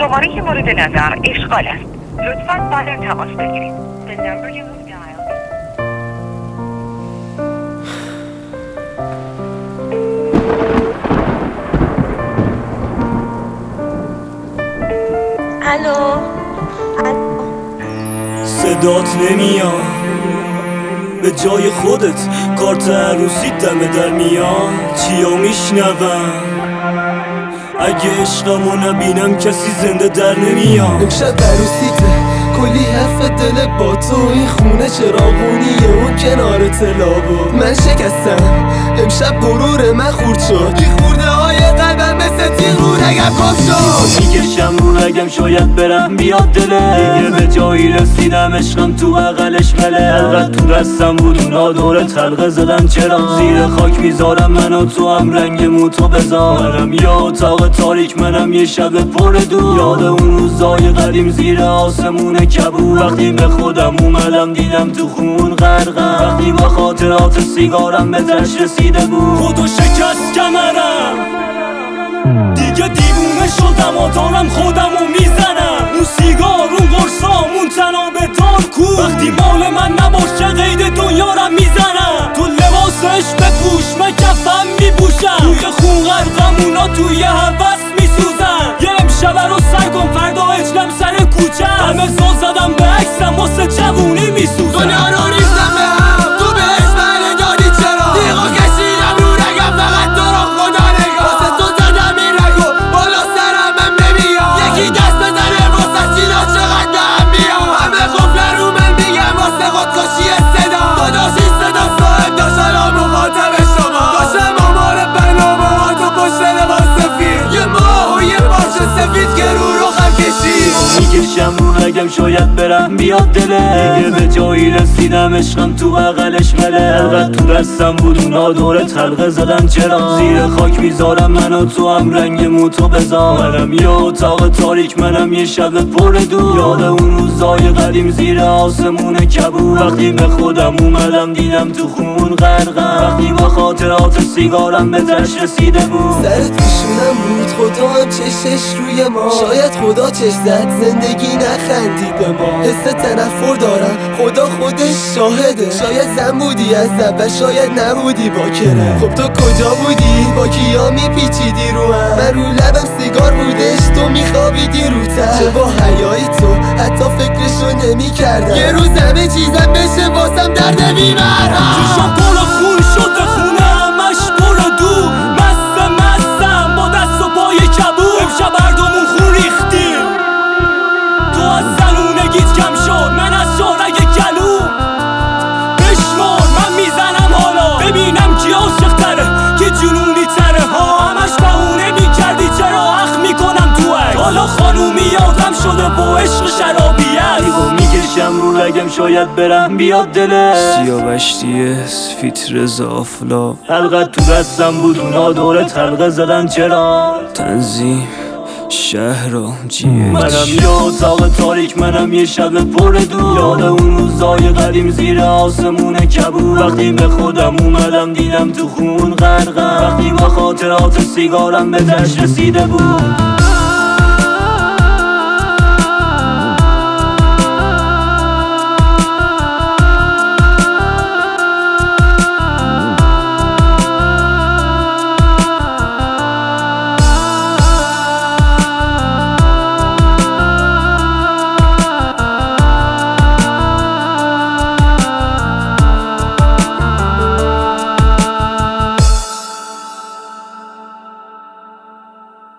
شماره که مورد نظر اشغال است. لطفاً بعداً تماس بگیرید. The number you have dialed. الو. صدات نمیاد به جای خودت، کارت عروسی دمه در میاد. چیا میشنوم اگه عشقمو نبینم کسی زنده در نمیاد. امشب عروسیته کلی حرف دل با تو، این خونه چراغونیه اون کنار تلابو. من شکستم امشب غرور من خورد شد، بی خورده های قلبم مثل تیر رو رگم کم شد. میکشم رو رگم شاید برم بیاد دله، دیگه به جایی رسیدم عشقم تو بغلش مله. انقدر تو دستم بود اونا دور تلقه زدن، چرا زیر خاک میذارم منو تو هم رنگ موتو بذار. منم یه اتاق تاریک، منم یه شب پر دور، یاد اون روزای قدیم زیر آسمون کبود. وقتی به خودم اومدم دیدم تو خون غرقم، وقتی با خاطرات سیگارم به تش رسیده بود. خودو شکست کمرم دیگه، دیوونه شدم و دارم خودمو میزنم. اون سیگار اون قرصامون تنابه تار کو، وقتی مال من نباشه قید دنیارم میزنم. تو لباسش بپوش من کفم میپوشم، توی خون غرقمونا توی هوس میسوزن. یه امشبه رو سر کن فردا اجلم سر کوچه، همه زل زدم به عکسم واسه جوونی میسوزن. دنیا رو ریختم به هم، تو بهش بله دادی چرا؟ دیغا کشیدم رو رگم فقط تو رو خدا نگاه. واسه تو زدم این رگو بالا سرم هم نمیاد، یکی دست بزنه واسه چینا چقدر به هم میاد. همه قفل رو من میگم واسه خودکشی صدا، داداش این صدا صاحب داشت الان مخاطب شما. داشتم آمار برنامه ها تو پشت لباس سفید، یه ماه و یه پارچه سفید که رو خم کشید. میکشم رو رگم شاید برم بیاد دله، دیگه به جایی رسیدم عشقم تو بغلش مله. انقدر تو دستم بود اونا دور تلقه زدن، چرا زیر خاک میذارم منو تو هم رنگ موتو بذار. منم یه اتاق تاریک، منم یه شب پر دور، یاد اون روزای قدیم زیر آسمون کبود. وقتی به خودم اومدم دیدم تو خون غرقم، وقتی با خاطرات سیگارم به تش رسیده بود. سرت پیشونم بود خدا هم چشش روی ما، شاید خدا چش زد زندگی نخندید به ما. حس تنفر دارم خدا خودش شاهده، شاید زن بودی از اول شاید نبودی با کرم. خب تو کجا بودی با کیا میپیچیدی رو هم؟ من رو لبم سیگار بودش تو میخوابیدی رو تر. چه با حیایی تو حتی فکرشو نمیکردم، یه روز همه چیزم بشه واسم درد بیمرم. چشم پر خون شده خونه همش پر دور، مستم با دست و پای کبود. امشب هردومون خون ریختیم، تو از زنونگیت کم شد من از شارگ گلوم. بشمار من میزنم حالا ببینم کی عاشق تره، کی جنونی تره ها. همش بهونه میکردی چرا اخ میکنم تو عکس، حالا خانومی یادم شده با عشق شرابیت. دیگو میکشم رو رگم شاید برم بیاد دله، سیاوشتی سفیت رضا آفلا. حلقت تو دستم بود اونا دور تلقه زدن، چرا تنظیم شهر و منم یه اتاق تاریک، منم یه شب پر دور، یاد اون روزای قدیم زیر آسمون کبود. وقتی به خودم اومدم دیدم تو خون غرقم، وقتی با خاطرات سیگارم به تش رسیده بود.